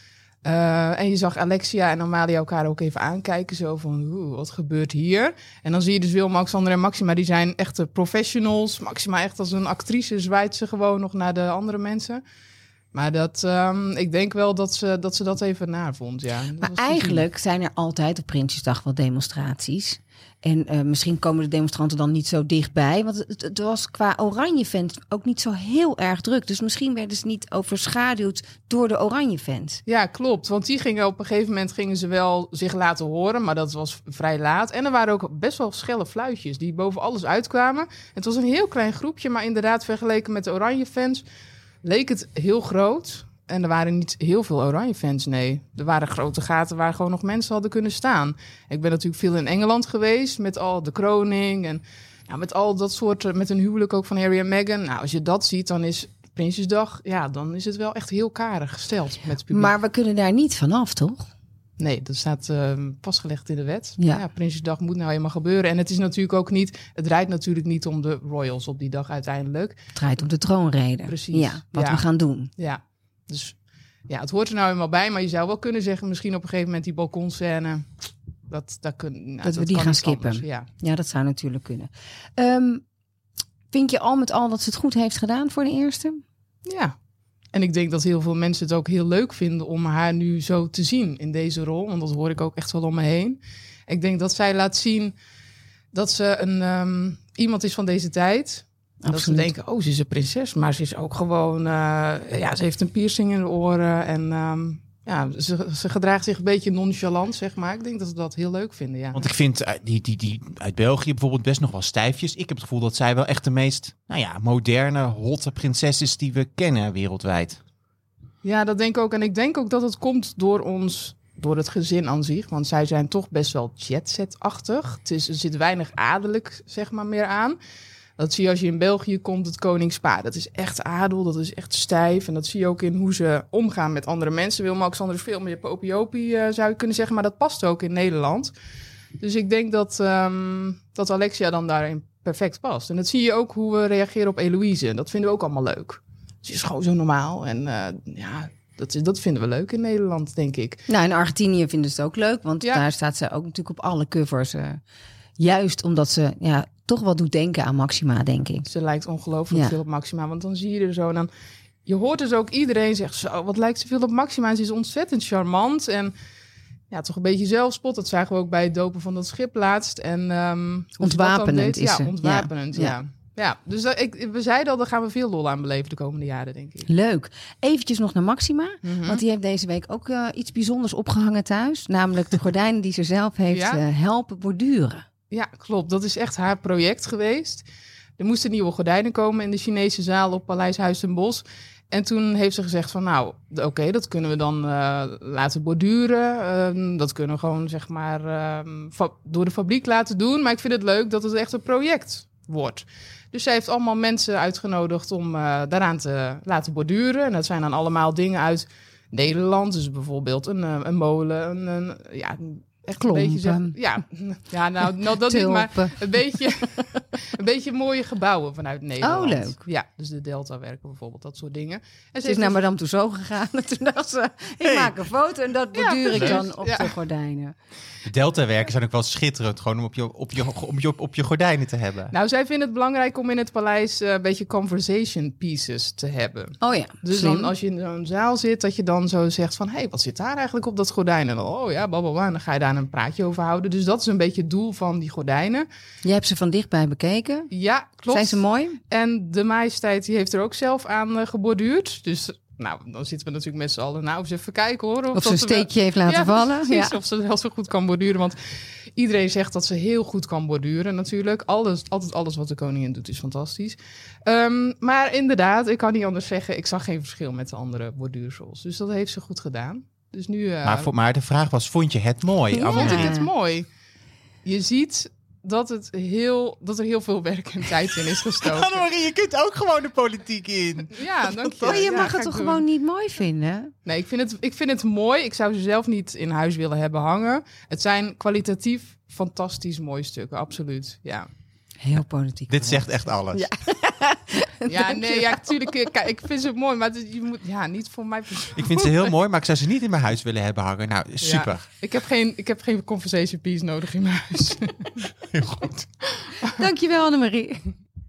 Uh, en je zag Alexia en Amalia elkaar ook even aankijken. Zo van, oeh, wat gebeurt hier? En dan zie je dus Willem-Alexander en Maxima, die zijn echte professionals. Maxima echt als een actrice zwaait ze gewoon nog naar de andere mensen. Maar dat, um, ik denk wel dat ze, dat ze dat even naar vond, ja. Dat Maar was te zien. eigenlijk zijn er altijd op Prinsjesdag wel demonstraties. En uh, misschien komen de demonstranten dan niet zo dichtbij. Want het, het was qua Oranje-fans ook niet zo heel erg druk. Dus misschien werden ze niet overschaduwd door de Oranje-fans. Ja, klopt. Want die gingen op een gegeven moment gingen ze wel zich laten horen. Maar dat was vrij laat. En er waren ook best wel schelle fluitjes die boven alles uitkwamen. Het was een heel klein groepje. Maar inderdaad, vergeleken met de Oranje-fans leek het heel groot. En er waren niet heel veel Oranje-fans, nee. Er waren grote gaten waar gewoon nog mensen hadden kunnen staan. Ik ben natuurlijk veel in Engeland geweest met al de kroning en ja, met al dat soort, met een huwelijk ook van Harry en Meghan. Nou, als je dat ziet, dan is Prinsjesdag, ja, dan is het wel echt heel karig gesteld met het publiek. Maar we kunnen daar niet vanaf, toch? Nee, dat staat uh, vastgelegd in de wet. Ja. Ja, Prinsjesdag moet nou helemaal gebeuren. En het is natuurlijk ook niet, het draait natuurlijk niet om de royals op die dag uiteindelijk. Het draait om de troonrede. Precies. Ja, wat Ja. we gaan doen. Ja, dus ja, het hoort er nou eenmaal bij. Maar je zou wel kunnen zeggen, misschien op een gegeven moment die balkonscène. Dat, dat, kun, nou, Dat we die kan gaan niet skippen. anders, Ja. Ja, dat zou natuurlijk kunnen. Um, vind je al met al dat ze het goed heeft gedaan voor de eerste? ja, en ik denk dat heel veel mensen het ook heel leuk vinden om haar nu zo te zien in deze rol. Want dat hoor ik ook echt wel om me heen. Ik denk dat zij laat zien dat ze een, um, iemand is van deze tijd. En dat ze denken, oh, ze is een prinses. Maar ze is ook gewoon, uh, ja, ze heeft een piercing in de oren. En um, ja, ze, ze gedraagt zich een beetje nonchalant, zeg maar. Ik denk dat ze dat heel leuk vinden, ja. Want ik vind uh, die, die, die uit België bijvoorbeeld best nog wel stijfjes. Ik heb het gevoel dat zij wel echt de meest, nou ja, moderne, hotte prinses is die we kennen wereldwijd. Ja, dat denk ik ook. En ik denk ook dat het komt door ons, door het gezin aan zich. Want zij zijn toch best wel jetset-achtig. Het is, er zit weinig adellijk, zeg maar, meer aan. Dat zie je als je in België komt, het koningspaar. Dat is echt adel, dat is echt stijf. En dat zie je ook in hoe ze omgaan met andere mensen. Willem-Alexander is veel meer popiopie, uh, zou je kunnen zeggen. Maar dat past ook in Nederland. Dus ik denk dat, um, dat Alexia dan daarin perfect past. En dat zie je ook hoe we reageren op Eloïse. Dat vinden we ook allemaal leuk. Ze is gewoon zo normaal. En uh, ja, dat, is, dat vinden we leuk in Nederland, denk ik. Nou, in Argentinië vinden ze het ook leuk. Want Ja. daar staat ze ook natuurlijk op alle covers. Uh, juist omdat ze... ja. toch wel doet denken aan Maxima, denk ik. Ze lijkt ongelooflijk Ja. veel op Maxima. Want dan zie je er zo... En dan, je hoort dus ook iedereen zegt... Zo, wat lijkt ze veel op Maxima. En ze is ontzettend charmant. En ja, toch een beetje zelfspot. Dat zagen we ook bij het dopen van dat schip laatst. En, um, hoe ze dat dan Ontwapenend deed. is ja, ze. ontwapenend, ja. Ja. ja. ja. Dus dat, ik, we zeiden al, daar gaan we veel lol aan beleven de komende jaren, denk ik. Leuk. Eventjes nog naar Maxima. Mhm. Want die heeft deze week ook uh, iets bijzonders opgehangen thuis. Namelijk de gordijnen die ze zelf heeft Ja? uh, helpen borduren. Ja, klopt. Dat is echt haar project geweest. Er moesten nieuwe gordijnen komen in de Chinese zaal op Paleis Huis ten Bosch. En toen heeft ze gezegd van nou, oké, okay, dat kunnen we dan uh, laten borduren. Uh, dat kunnen we gewoon zeg maar uh, fa- door de fabriek laten doen. Maar ik vind het leuk dat het echt een project wordt. Dus zij heeft allemaal mensen uitgenodigd om uh, daaraan te laten borduren. En dat zijn dan allemaal dingen uit Nederland. Dus bijvoorbeeld een, een molen, een, een, ja, echt een beetje zeg, ja, ja, nou, nou dat niet, maar een beetje, een beetje mooie gebouwen vanuit Nederland. Oh, leuk. Ja, dus de Delta-werken bijvoorbeeld, dat soort dingen. En ze is naar Madame Tussauds gegaan en toen dacht ze, ik hey. maak een foto en dat borduur ja, ik dan op ja. de gordijnen. De Delta-werken zijn ook wel schitterend, gewoon om op je, op, je, om je, op je gordijnen te hebben. Nou, zij vinden het belangrijk om in het paleis uh, een beetje conversation pieces te hebben. Oh ja, dus dan als je in zo'n zaal zit, dat je dan zo zegt van, hé, hey, wat zit daar eigenlijk op dat gordijn? En dan, oh ja, blablabla, en dan ga je daar een praatje over houden. Dus dat is een beetje het doel van die gordijnen. Je hebt ze van dichtbij bekeken. Ja, klopt. Zijn ze mooi? En de majesteit die heeft er ook zelf aan uh, geborduurd. Dus nou, dan zitten we natuurlijk met z'n allen. Nou, eens even kijken hoor. Of, of ze een steekje wel... heeft laten ja, vallen. Precies, ja, of ze wel zo goed kan borduren. Want iedereen zegt dat ze heel goed kan borduren natuurlijk. Alles, altijd alles wat de koningin doet is fantastisch. Um, maar inderdaad, ik kan niet anders zeggen. Ik zag geen verschil met de andere borduursels. Dus dat heeft ze goed gedaan. Dus nu, uh... maar, voor, maar de vraag was, vond je het mooi? Ja. Vond ik het mooi? Je ziet dat, het heel, dat er heel veel werk en tijd in is gestoken. Annemarie, je kunt ook gewoon de politiek in. Ja, dank je. Oh, je ja, mag het toch doen. Gewoon niet mooi vinden? Nee, ik vind, het, ik vind het mooi. Ik zou ze zelf niet in huis willen hebben hangen. Het zijn kwalitatief fantastisch mooie stukken, absoluut. Ja. Heel politiek. Dit zegt echt alles. Ja. Ja, nee, ja, natuurlijk. Kijk, ik vind ze mooi, maar het, je moet, ja, niet voor mij. Ik vind ze heel mooi, maar ik zou ze niet in mijn huis willen hebben hangen. Nou, super. Ja, ik heb geen, ik heb geen conversation piece nodig in mijn huis. Heel goed. Dankjewel, Annemarie.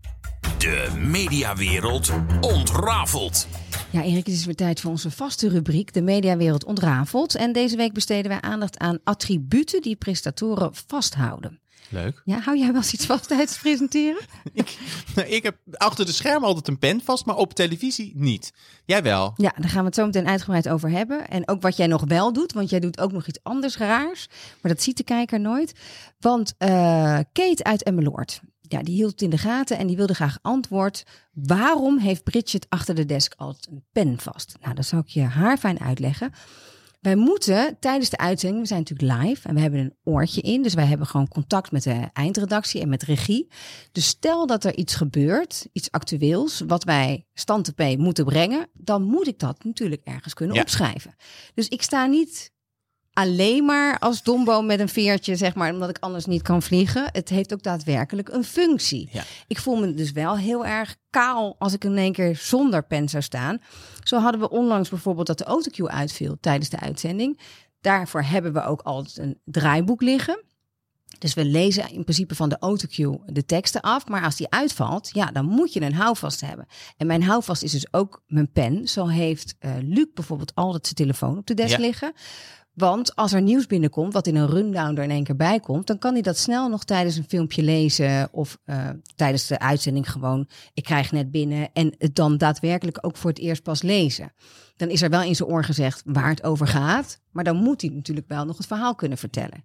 De mediawereld ontrafelt. Ja, Erik, het is weer tijd voor onze vaste rubriek, de mediawereld ontrafelt. En deze week besteden wij aandacht aan attributen die presentatoren vasthouden. Leuk. Ja, hou jij wel eens iets vast tijdens het presenteren? ik, nou, ik heb achter de schermen altijd een pen vast, maar op televisie niet. Jij wel? Ja, daar gaan we het zo meteen uitgebreid over hebben. En ook wat jij nog wel doet, want jij doet ook nog iets anders raars. Maar dat ziet de kijker nooit. Want uh, Kate uit Emmeloord, ja, die hield het in de gaten en die wilde graag antwoord. Waarom heeft Bridget achter de desk altijd een pen vast? Nou, dat zal ik je haarfijn uitleggen. Wij moeten tijdens de uitzending, we zijn natuurlijk live en we hebben een oortje in. Dus wij hebben gewoon contact met de eindredactie en met regie. Dus stel dat er iets gebeurt, iets actueels, wat wij stand P moeten brengen. Dan moet ik dat natuurlijk ergens kunnen ja. opschrijven. Dus ik sta niet alleen maar als Dombo met een veertje, zeg maar, omdat ik anders niet kan vliegen. Het heeft ook daadwerkelijk een functie. Ja. Ik voel me dus wel heel erg kaal als ik in één keer zonder pen zou staan. Zo hadden we onlangs bijvoorbeeld dat de autocue uitviel tijdens de uitzending. Daarvoor hebben we ook altijd een draaiboek liggen. Dus we lezen in principe van de autocue de teksten af. Maar als die uitvalt, ja, dan moet je een houvast hebben. En mijn houvast is dus ook mijn pen. Zo heeft uh, Luc bijvoorbeeld altijd zijn telefoon op de desk ja. liggen. Want als er nieuws binnenkomt, wat in een rundown er in één keer bij komt, dan kan hij dat snel nog tijdens een filmpje lezen of uh, tijdens de uitzending gewoon, ik krijg net binnen en het dan daadwerkelijk ook voor het eerst pas lezen. Dan is er wel in zijn oor gezegd waar het over gaat, maar dan moet hij natuurlijk wel nog het verhaal kunnen vertellen.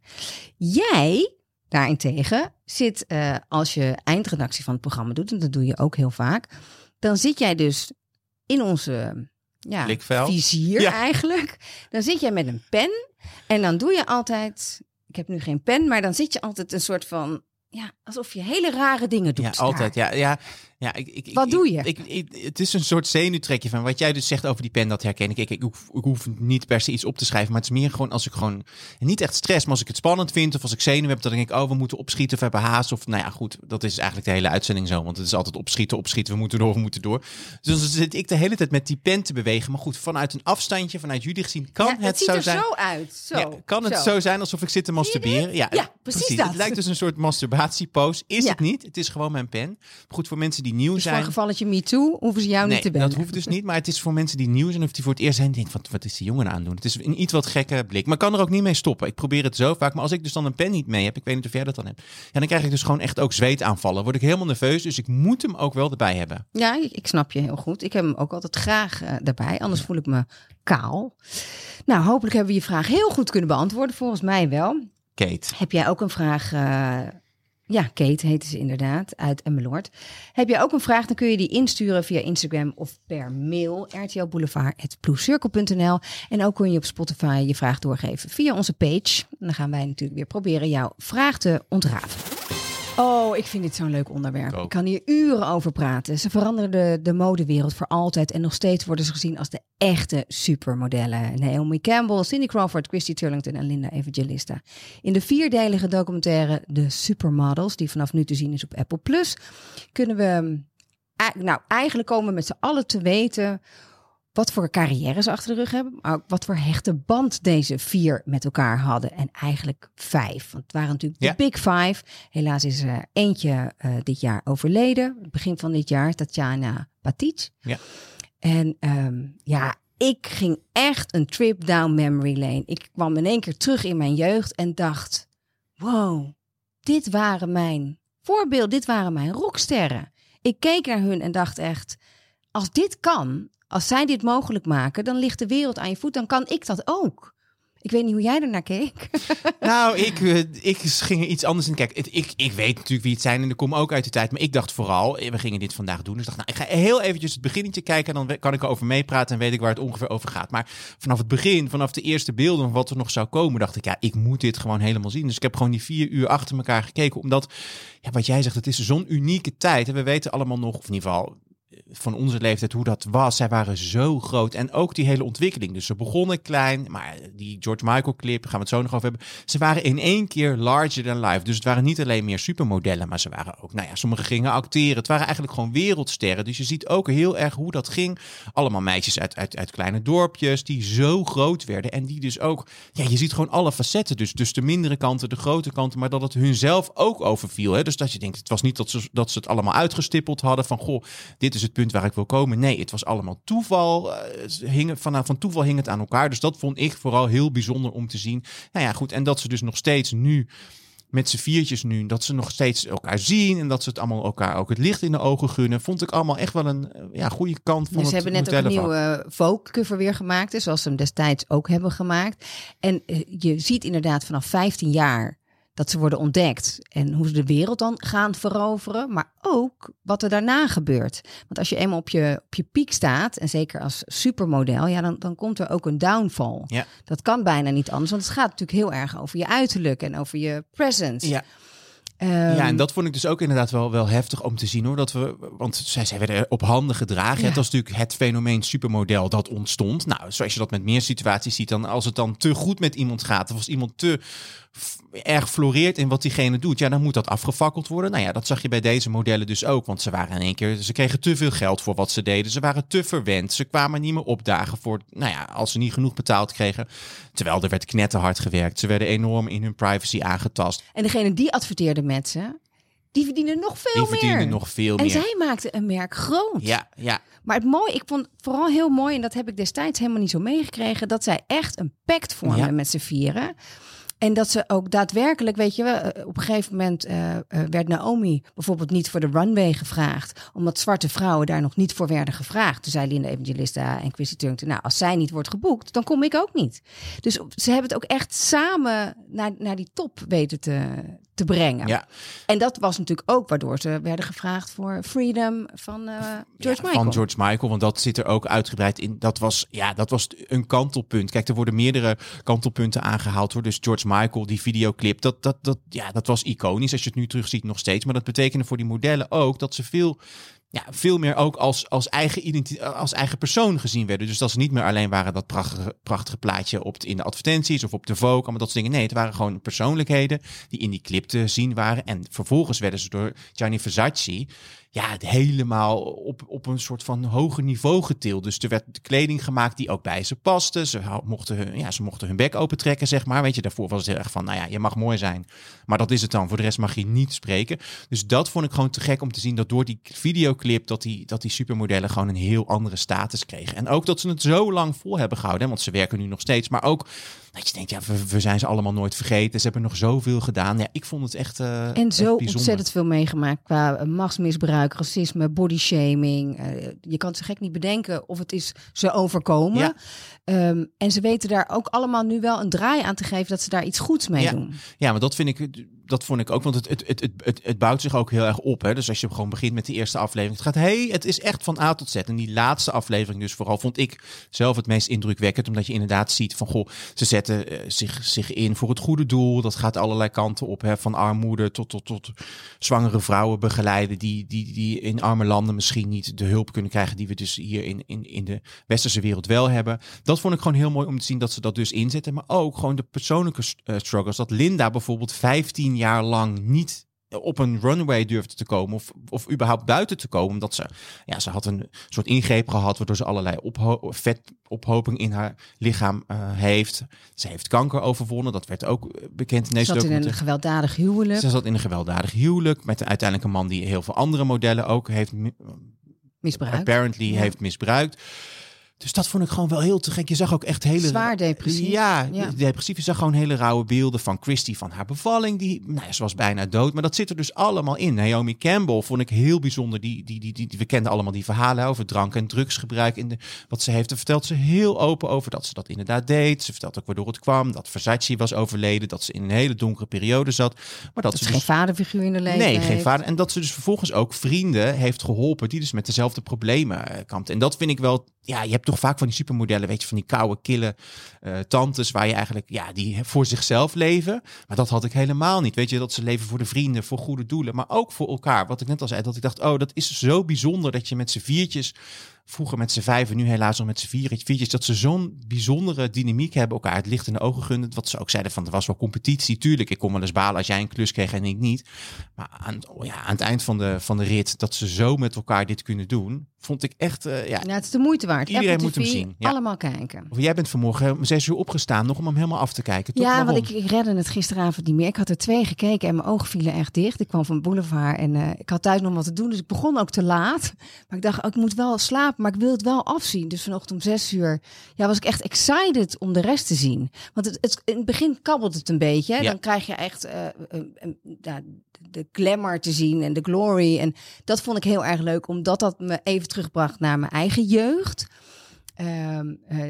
Jij daarentegen zit, uh, als je eindredactie van het programma doet, en dat doe je ook heel vaak, dan zit jij dus in onze ja, vizier ja. eigenlijk. Dan zit jij met een pen en dan doe je altijd, ik heb nu geen pen, maar dan zit je altijd een soort van, ja, alsof je hele rare dingen doet. Ja, altijd, ja, ja. Ja, ik, ik, wat ik, doe je? Ik, ik, het is een soort zenuwtrekje van wat jij dus zegt over die pen, dat herken ik. Ik, ik, hoef, ik hoef niet per se iets op te schrijven, maar het is meer gewoon als ik gewoon, niet echt stress, maar als ik het spannend vind of als ik zenuw heb, dan denk ik, oh, we moeten opschieten of we hebben haast. Of nou ja, goed, dat is eigenlijk de hele uitzending zo, want het is altijd opschieten, opschieten, we moeten door, we moeten door. Dus dan zit ik de hele tijd met die pen te bewegen. Maar goed, vanuit een afstandje, vanuit jullie gezien, kan ja, het, het zo zijn. Het ziet er zo uit. Zo, ja, kan het zo. zo zijn alsof ik zit te masturberen? Ja, ja, precies, precies dat. Het lijkt dus een soort masturbatiepose. Is ja. het niet? Het is gewoon mijn pen. Goed, voor mensen die nieuw dus zijn. Je me too, hoeven ze jou nee, niet te bellen. Dat hoeft dus niet, maar het is voor mensen die nieuw zijn of die voor het eerst zijn, denk wat, wat is die jongen aan doen? Het is een iets wat gekke blik, maar ik kan er ook niet mee stoppen. Ik probeer het zo vaak, maar als ik dus dan een pen niet mee heb, ik weet niet of jij dat dan hebt, ja, dan krijg ik dus gewoon echt ook zweetaanvallen. Word ik helemaal nerveus, dus ik moet hem ook wel erbij hebben. Ja, ik, ik snap je heel goed. Ik heb hem ook altijd graag uh, erbij, anders voel ik me kaal. Nou, hopelijk hebben we je vraag heel goed kunnen beantwoorden, volgens mij wel. Kate. Heb jij ook een vraag? Uh, Ja, Kate heette ze inderdaad, uit Emmeloord. Heb je ook een vraag, dan kun je die insturen via Instagram of per mail, r t l boulevard at blue circle punt n l. En ook kun je op Spotify je vraag doorgeven via onze page. En dan gaan wij natuurlijk weer proberen jouw vraag te ontrafelen. Oh, ik vind dit zo'n leuk onderwerp. Ik ook. Ik kan hier uren over praten. Ze veranderen de, de modewereld voor altijd. En nog steeds worden ze gezien als de echte supermodellen. Naomi Campbell, Cindy Crawford, Christy Turlington en Linda Evangelista. In de vierdelige documentaire De Supermodels, die vanaf nu te zien is op Apple Plus, kunnen we... Nou, eigenlijk komen we met z'n allen te weten wat voor carrières achter de rug hebben, maar ook wat voor hechte band deze vier met elkaar hadden. En eigenlijk vijf. Want het waren natuurlijk Ja. de Big Five. Helaas is er eentje uh, dit jaar overleden. Begin van dit jaar, Tatjana Patic. Ja. En um, ja, ik ging echt een trip down memory lane. Ik kwam in één keer terug in mijn jeugd en dacht, wow, dit waren mijn voorbeelden, dit waren mijn rocksterren. Ik keek naar hun en dacht echt, als dit kan, als zij dit mogelijk maken, dan ligt de wereld aan je voet. Dan kan ik dat ook. Ik weet niet hoe jij ernaar keek. Nou, ik, ik ging er iets anders in. Kijk, het, ik, ik weet natuurlijk wie het zijn en ik kom ook uit de tijd. Maar ik dacht vooral, we gingen dit vandaag doen. Dus ik dacht, nou, ik ga heel eventjes het beginnetje kijken. En dan kan ik erover meepraten en weet ik waar het ongeveer over gaat. Maar vanaf het begin, vanaf de eerste beelden van wat er nog zou komen, dacht ik, ja, ik moet dit gewoon helemaal zien. Dus ik heb gewoon die vier uur achter elkaar gekeken. Omdat, ja, wat jij zegt, het is zo'n unieke tijd. En we weten allemaal nog, of in ieder geval van onze leeftijd, hoe dat was. Zij waren zo groot. En ook die hele ontwikkeling. Dus ze begonnen klein, maar die George Michael clip, gaan we het zo nog over hebben. Ze waren in één keer larger than life. Dus het waren niet alleen meer supermodellen, maar ze waren ook, nou ja, sommigen gingen acteren. Het waren eigenlijk gewoon wereldsterren. Dus je ziet ook heel erg hoe dat ging. Allemaal meisjes uit, uit, uit kleine dorpjes die zo groot werden. En die dus ook, ja, je ziet gewoon alle facetten. Dus, dus de mindere kanten, de grote kanten, maar dat het hunzelf ook overviel. Hè? Dus dat je denkt, het was niet dat ze, dat ze het allemaal uitgestippeld hadden van, goh, dit is het punt waar ik wil komen. Nee, het was allemaal toeval. Uh, hing, van, van toeval hing het aan elkaar. Dus dat vond ik vooral heel bijzonder om te zien. Nou ja, goed. En dat ze dus nog steeds nu, met z'n viertjes nu, dat ze nog steeds elkaar zien en dat ze het allemaal elkaar ook het licht in de ogen gunnen, vond ik allemaal echt wel een ja, goede kant van dus het ze hebben net ook een modellenvak. nieuwe Vogue-cover weer gemaakt, dus zoals ze hem destijds ook hebben gemaakt. En uh, je ziet inderdaad vanaf vijftien jaar dat ze worden ontdekt en hoe ze de wereld dan gaan veroveren, maar ook wat er daarna gebeurt. Want als je eenmaal op je, op je piek staat, en zeker als supermodel, ja, dan, dan komt er ook een downfall. Ja. Dat kan bijna niet anders, want het gaat natuurlijk heel erg over je uiterlijk en over je presence. Ja. Um, Ja, en dat vond ik dus ook inderdaad wel, wel heftig om te zien, hoor. Dat we, want zij, zij werden op handen gedragen. Ja. Het was natuurlijk het fenomeen supermodel dat ontstond. Nou, zoals je dat met meer situaties ziet, dan als het dan te goed met iemand gaat, of als iemand te f- erg floreert in wat diegene doet, ja, dan moet dat afgefakkeld worden. Nou ja, dat zag je bij deze modellen dus ook, want ze waren in één keer, ze kregen te veel geld voor wat ze deden. Ze waren te verwend. Ze kwamen niet meer opdagen voor, nou ja, als ze niet genoeg betaald kregen. Terwijl er werd knetterhard gewerkt. Ze werden enorm in hun privacy aangetast. En degene die adverteerde met ze, die verdienen nog veel Die meer. verdienden nog veel en meer. zij maakten een merk groot. Ja, ja. Maar het mooie, ik vond vooral heel mooi, en dat heb ik destijds helemaal niet zo meegekregen, dat zij echt een pact vormden Ja. met z'n vieren. En dat ze ook daadwerkelijk, weet je wel, op een gegeven moment uh, uh, werd Naomi bijvoorbeeld niet voor de runway gevraagd, omdat zwarte vrouwen daar nog niet voor werden gevraagd. Toen zei Linda Evangelista en Christy Turlington, nou, als zij niet wordt geboekt, dan kom ik ook niet. Dus ze hebben het ook echt samen naar, naar die top weten te, te brengen. Ja. En dat was natuurlijk ook waardoor ze werden gevraagd voor Freedom van uh, George Ja, Michael. van George Michael, want dat zit er ook uitgebreid in. Dat was, ja, dat was een kantelpunt. Kijk, er worden meerdere kantelpunten aangehaald, hoor. Dus George Michael, die videoclip, dat, dat, dat, ja, dat was iconisch. Als je het nu terugziet nog steeds. Maar dat betekende voor die modellen ook dat ze veel, ja, veel meer ook als, als, eigen identi- als eigen persoon gezien werden. Dus dat ze niet meer alleen waren dat prachtige, prachtige plaatje op de, in de advertenties of op de Vogue, allemaal dat soort dingen. Nee, het waren gewoon persoonlijkheden die in die clip te zien waren. En vervolgens werden ze door Gianni Versace, ja, helemaal op, op een soort van hoger niveau getild. Dus er werd kleding gemaakt die ook bij ze paste. Ze mochten hun, ja, ze mochten hun bek opentrekken, zeg maar. Weet je, daarvoor was het heel erg van, nou ja, je mag mooi zijn, maar dat is het dan. Voor de rest mag je niet spreken. Dus dat vond ik gewoon te gek om te zien, dat door die videoclip, dat die, dat die supermodellen gewoon een heel andere status kregen. En ook dat ze het zo lang vol hebben gehouden, hè, want ze werken nu nog steeds. Maar ook dat je denkt, ja, we, we zijn ze allemaal nooit vergeten. Ze hebben nog zoveel gedaan. Ja, ik vond het echt uh, En echt zo bijzonder. ontzettend veel meegemaakt qua machtsmisbruik, racisme, bodyshaming. Uh, je kan het zo gek niet bedenken of het is ze overkomen. Ja. Um, en ze weten daar ook allemaal nu wel een draai aan te geven dat ze daar iets goeds mee Ja. doen. Ja, maar dat vind ik dat vond ik ook. Want het, het, het, het, het, het bouwt zich ook heel erg op. Hè? Dus als je gewoon begint met de eerste aflevering. Het gaat, hey, het is echt van A tot Z. En die laatste aflevering dus vooral vond ik zelf het meest indrukwekkend. Omdat je inderdaad ziet van, goh, ze zetten uh, zich, zich in voor het goede doel. Dat gaat allerlei kanten op. Hè? Van armoede tot, tot, tot zwangere vrouwen begeleiden. Die, die, die in arme landen misschien niet de hulp kunnen krijgen. Die we dus hier in, in, in de westerse wereld wel hebben. Dat vond ik gewoon heel mooi om te zien dat ze dat dus inzetten. Maar ook gewoon de persoonlijke uh, struggles. Dat Linda bijvoorbeeld vijftien jaar lang niet op een runway durfde te komen of, of überhaupt buiten te komen. Omdat ze, ja, ze had een soort ingreep gehad waardoor ze allerlei opho- vetophoping in haar lichaam uh, heeft. Ze heeft kanker overwonnen. Dat werd ook bekend in deze Ze zat in een gewelddadig huwelijk. Ze zat in een gewelddadig huwelijk met uiteindelijk een man die heel veel andere modellen ook heeft misbruikt. Apparently ja. heeft misbruikt. Dus dat vond ik gewoon wel heel te gek. Je zag ook echt hele... Zwaar depressief. Ja, ja. depressief. Je zag gewoon hele rauwe beelden van Christy, van haar bevalling. Die, nou ja, ze was bijna dood. Maar dat zit er dus allemaal in. Naomi Campbell vond ik heel bijzonder. Die, die, die, die, die, we kenden allemaal die verhalen over drank- en drugsgebruik. In de, wat ze heeft, daar vertelt ze heel open over dat ze dat inderdaad deed. Ze vertelt ook waardoor het kwam. Dat Versace was overleden. Dat ze in een hele donkere periode zat. Maar dat, dat ze ze dus, geen vaderfiguur in de leven Nee, heeft. geen vader. En dat ze dus vervolgens ook vrienden heeft geholpen die dus met dezelfde problemen kampten. En dat vind ik wel... Ja, je hebt toch vaak van die supermodellen, weet je, van die koude, kille uh, tantes waar je eigenlijk, ja, die voor zichzelf leven. Maar dat had ik helemaal niet. Weet je, dat ze leven voor de vrienden, voor goede doelen, maar ook voor elkaar. Wat ik net al zei, dat ik dacht, oh, dat is zo bijzonder dat je met z'n viertjes, vroeger met z'n vijf en nu helaas nog met z'n vier, viertjes, dat ze zo'n bijzondere dynamiek hebben, elkaar het licht in de ogen gunnen. Wat ze ook zeiden van, er was wel competitie. Tuurlijk, ik kon wel eens balen als jij een klus kreeg en ik niet. Maar aan, oh ja, aan het eind van de, van de rit, dat ze zo met elkaar dit kunnen doen, vond ik echt, uh, ja. Ja, het is de moeite waard. Iedereen Apple moet hem T V, zien. Ja. Allemaal kijken. Of jij bent vanmorgen om zes uur opgestaan nog om hem helemaal af te kijken. Toch? Ja, Waarom? want ik, ik redde het gisteravond niet meer. Ik had er twee gekeken en mijn ogen vielen echt dicht. Ik kwam van Boulevard en uh, ik had thuis nog wat te doen. Dus ik begon ook te laat. Maar ik dacht, oh, ik moet wel slapen, maar ik wil het wel afzien. Dus vanochtend om zes uur ja, was ik echt excited om de rest te zien. Want het, het, in het begin kabbelt het een beetje. Hè? Ja. Dan krijg je echt uh, uh, uh, uh, de glamour te zien en de glory. En dat vond ik heel erg leuk, omdat dat me even terugbracht naar mijn eigen jeugd. Um, uh,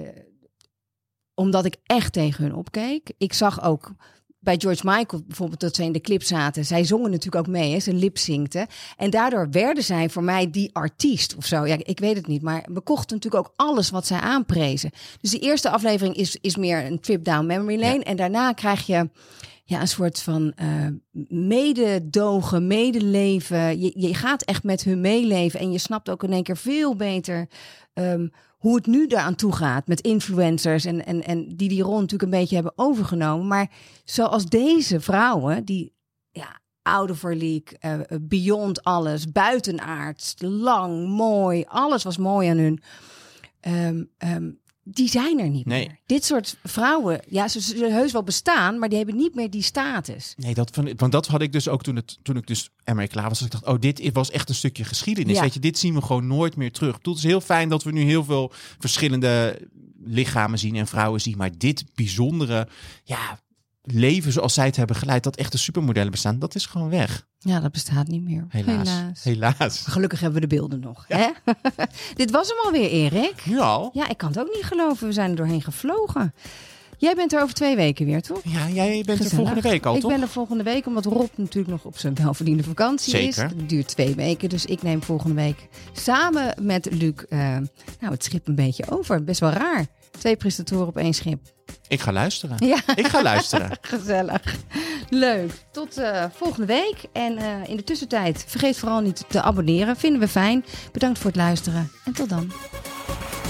omdat ik echt tegen hun opkeek. Ik zag ook bij George Michael bijvoorbeeld dat ze in de clip zaten. Zij zongen natuurlijk ook mee, hè? Ze lipzinkten. En daardoor werden zij voor mij die artiest of zo. Ja, ik weet het niet, maar we kochten natuurlijk ook alles wat zij aanprezen. Dus de eerste aflevering is, is meer een trip down memory lane. Ja. En daarna krijg je ja, een soort van uh, mededogen, medeleven. Je, je gaat echt met hun meeleven en je snapt ook in één keer veel beter Um, hoe het nu daaraan toe gaat met influencers en, en, en die die rol natuurlijk een beetje hebben overgenomen. Maar zoals deze vrouwen, die ja, out of her league, uh, beyond alles, buitenaards, lang, mooi, alles was mooi aan hun. Um, um, die zijn er niet nee. meer. Dit soort vrouwen, ja, ze zullen heus wel bestaan, maar die hebben niet meer die status. Nee, dat van, want dat had ik dus ook toen, het, toen ik dus ermee klaar was. Ik dacht, oh, dit was echt een stukje geschiedenis. Ja. Weet je, dit zien we gewoon nooit meer terug. Het is heel fijn dat we nu heel veel verschillende lichamen zien en vrouwen zien. Maar dit bijzondere, ja, leven zoals zij het hebben geleid, dat echte supermodellen bestaan, dat is gewoon weg. Ja, dat bestaat niet meer. Helaas. Helaas. Helaas. Gelukkig hebben we de beelden nog. Ja. Hè? Dit was hem alweer, Erik. Nu al? Ja, ik kan het ook niet geloven. We zijn er doorheen gevlogen. Jij bent er over twee weken weer, toch? Ja, jij bent Gezellig. er volgende week al, ik toch? Ik ben er volgende week, omdat Rob natuurlijk nog op zijn welverdiende vakantie Zeker. is. Het duurt twee weken, dus ik neem volgende week samen met Luc uh, nou, het schip een beetje over. Best wel raar. Twee presentatoren op één schip. Ik ga luisteren. Ja. Ik ga luisteren. Gezellig. Leuk. Tot uh, volgende week. En uh, in de tussentijd, vergeet vooral niet te abonneren. Vinden we fijn. Bedankt voor het luisteren. En tot dan.